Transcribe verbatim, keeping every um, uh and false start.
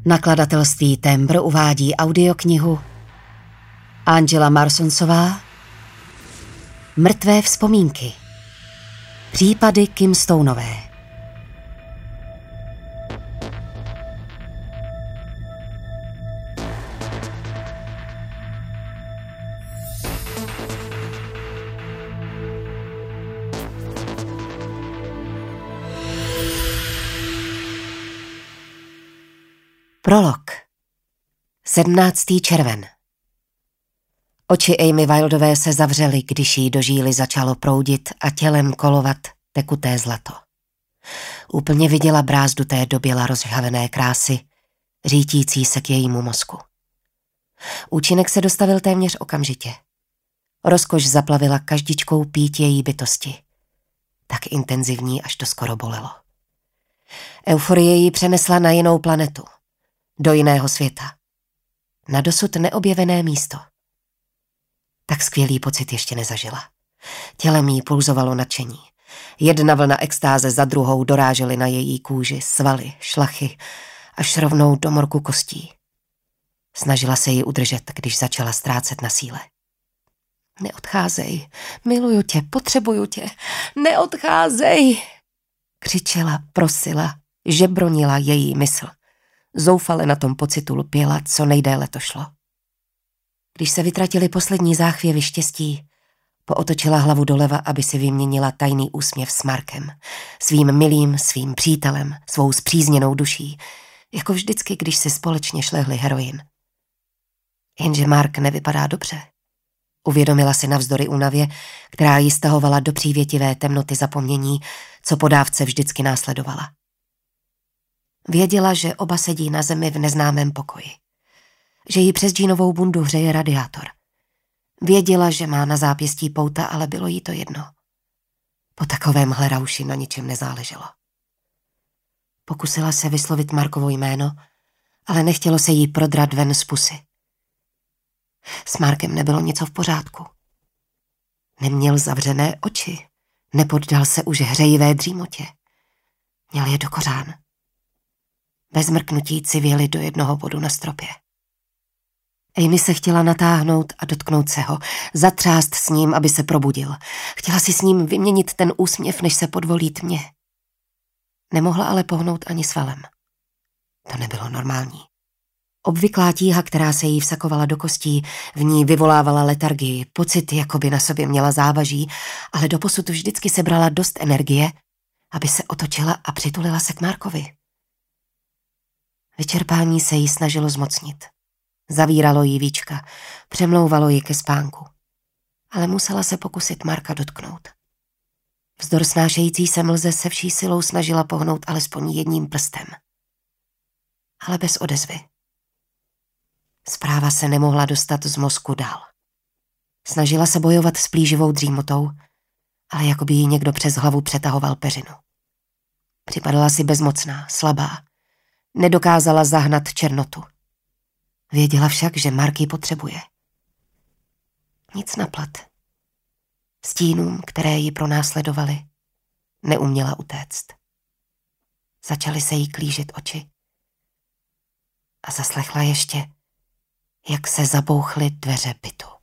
Nakladatelství Tembr uvádí audioknihu Angela Marsonsová Mrtvé vzpomínky. Případy Kim Stoneové. Prolog. sedmnáctého června. Oči Amy Wildové se zavřely, když jí do žíly začalo proudit a tělem kolovat tekuté zlato. Úplně viděla brázdu té doběla rozžhavené krásy, řítící se k jejímu mozku. Účinek se dostavil téměř okamžitě. Rozkoš zaplavila každičkou pít její bytosti. Tak intenzivní, až to skoro bolelo. Euforie ji přenesla na jinou planetu. Do jiného světa. Na dosud neobjevené místo. Tak skvělý pocit ještě nezažila. Tělem jí pulzovalo nadšení. Jedna vlna extáze za druhou dorážely na její kůži, svaly, šlachy, až rovnou do morku kostí. Snažila se ji udržet, když začala ztrácet na síle. Neodcházej, miluju tě, potřebuju tě, neodcházej! Křičela, prosila, žebronila její mysl. Zoufale na tom pocitu lpěla, co nejdéle to šlo. Když se vytratily poslední záchvěvy štěstí, pootočila hlavu doleva, aby si vyměnila tajný úsměv s Markem, svým milým, svým přítelem, svou spřízněnou duší, jako vždycky, když si společně šlehli heroin. Jenže Mark nevypadá dobře. Uvědomila si navzdory únavě, která ji stahovala do přívětivé temnoty zapomnění, co po dávce vždycky následovala. Věděla, že oba sedí na zemi v neznámém pokoji. Že jí přes džínovou bundu hřeje radiátor. Věděla, že má na zápěstí pouta, ale bylo jí to jedno. Po takovém hlerauši na ničem nezáleželo. Pokusila se vyslovit Markovo jméno, ale nechtělo se jí prodrat ven z pusy. S Markem nebylo něco v pořádku. Neměl zavřené oči, nepoddal se už hřejivé dřímotě. Měl je do kořán. Bez mrknutí civěli do jednoho bodu na stropě. Amy se chtěla natáhnout a dotknout se ho, zatřást s ním, aby se probudil. Chtěla si s ním vyměnit ten úsměv, než se podvolí tmě. Nemohla ale pohnout ani svalem. To nebylo normální. Obvyklá tíha, která se jí vsakovala do kostí, v ní vyvolávala letargii, pocit, jako by na sobě měla závaží, ale doposud vždycky sebrala dost energie, aby se otočila a přitulila se k Markovi. Vyčerpání se jí snažilo zmocnit. Zavíralo jí víčka, přemlouvalo ji ke spánku. Ale musela se pokusit Marka dotknout. Vzdor snášející se mlze se vší silou snažila pohnout alespoň jedním prstem. Ale bez odezvy. Zpráva se nemohla dostat z mozku dál. Snažila se bojovat s plíživou dřímotou, ale jako by jí někdo přes hlavu přetahoval peřinu. Připadala si bezmocná, slabá. Nedokázala zahnat černotu. Věděla však, že Mark ji potřebuje. Nic naplat. Stínům, které ji pronásledovaly, neuměla utéct. Začaly se jí klížit oči. A zaslechla ještě, jak se zabouchly dveře bytu.